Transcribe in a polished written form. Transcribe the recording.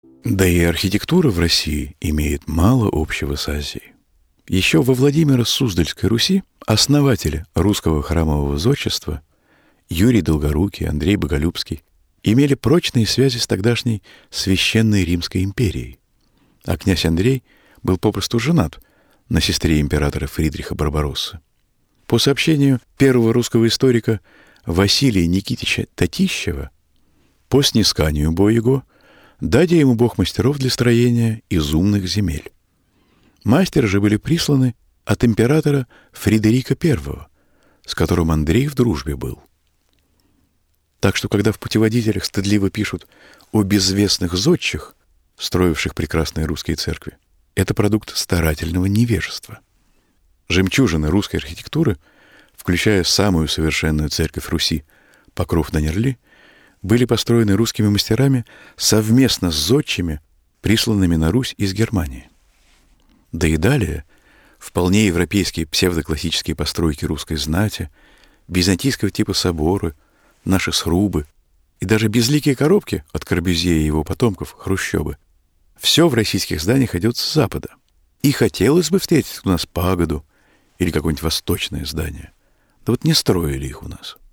Да и архитектура в России имеет мало общего с Азией. Еще во Владимиро-Суздальской Руси основатели русского храмового зодчества Юрий Долгорукий, Андрей Боголюбский имели прочные связи с тогдашней Священной Римской империей. А князь Андрей был попросту женат на сестре императора Фридриха Барбароссы. По сообщению первого русского историка Василия Никитича Татищева, по снисканию Бо-Яго даде ему Бог мастеров для строения из умных земель. Мастеры же были присланы от императора Фридерика I, с которым Андрей в дружбе был. Так что, когда в путеводителях стыдливо пишут о безвестных зодчих, строивших прекрасные русские церкви, это продукт старательного невежества. Жемчужины русской архитектуры, включая самую совершенную церковь Руси, Покров на Нерли, были построены русскими мастерами совместно с зодчими, присланными на Русь из Германии. Да и далее вполне европейские псевдоклассические постройки русской знати, византийского типа соборы, наши срубы и даже безликие коробки от Корбюзье и его потомков, хрущёбы. Все в российских зданиях идет с запада. И хотелось бы встретить у нас пагоду или какое-нибудь восточное здание. Да вот не строили их у нас.